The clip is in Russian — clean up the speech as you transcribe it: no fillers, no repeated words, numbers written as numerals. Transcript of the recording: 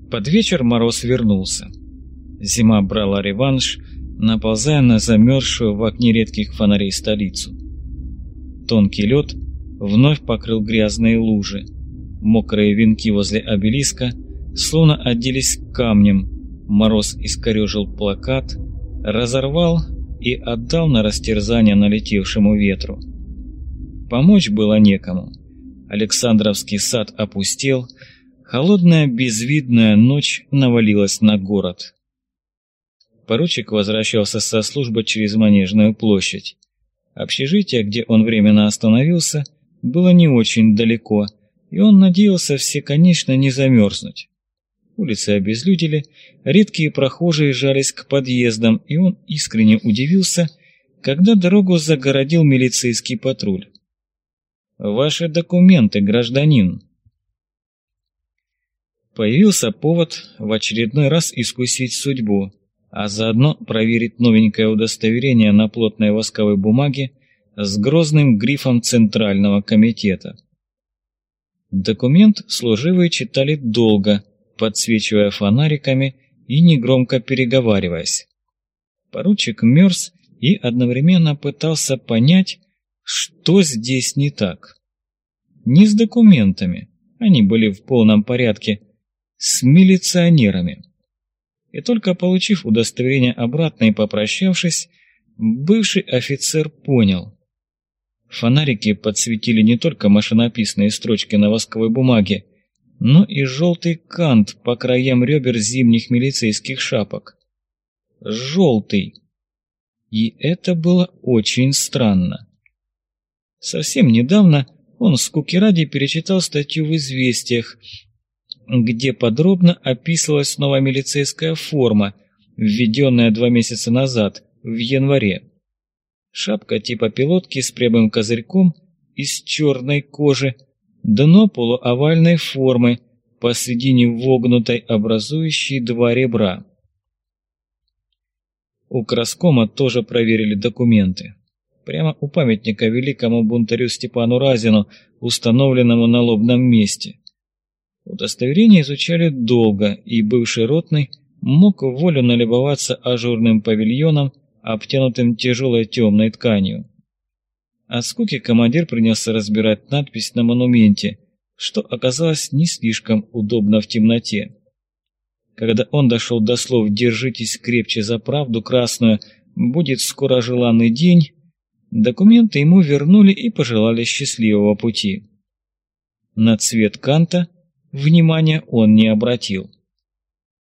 Под вечер Мороз вернулся. Зима брала реванш, наползая на замерзшую в окне редких фонарей столицу. Тонкий лед вновь покрыл грязные лужи. Мокрые венки возле обелиска словно оделись камнем. Мороз искорежил плакат, разорвал и отдал на растерзание налетевшему ветру. Помочь было некому. Александровский сад опустел, холодная безвидная ночь навалилась на город. Поручик возвращался со службы через Манежную площадь. Общежитие, где он временно остановился, было не очень далеко, и он надеялся всеконечно не замерзнуть. Улицы обезлюдили, редкие прохожие жались к подъездам, и он искренне удивился, когда дорогу загородил милицейский патруль. «Ваши документы, гражданин!» Появился повод в очередной раз искусить судьбу, а заодно проверить новенькое удостоверение на плотной восковой бумаге с грозным грифом Центрального комитета. Документ служивые читали долго, подсвечивая фонариками и негромко переговариваясь. Поручик мерз и одновременно пытался понять, что здесь не так. Не с документами, они были в полном порядке, с милиционерами. И только получив удостоверение обратно и попрощавшись, бывший офицер понял. Фонарики подсветили не только машинописные строчки на восковой бумаге, но и желтый кант по краям ребер зимних милицейских шапок. Желтый. И это было очень странно. Совсем недавно он скуки ради перечитал статью в «Известиях», где подробно описывалась новая милицейская форма, введенная 2 месяца назад, в январе. Шапка типа пилотки с прямым козырьком из черной кожи, дно полуовальной формы, посредине вогнутой, образующей 2 ребра. У краскома тоже проверили документы. Прямо у памятника великому бунтарю Степану Разину, установленному на лобном месте. Удостоверение изучали долго, и бывший ротный мог в волю налюбоваться ажурным павильоном, обтянутым тяжелой темной тканью. От скуки командир принялся разбирать надпись на монументе, что оказалось не слишком удобно в темноте. Когда он дошел до слов «Держитесь крепче за правду красную, будет скоро желанный день», документы ему вернули и пожелали счастливого пути. На цвет канта внимания он не обратил.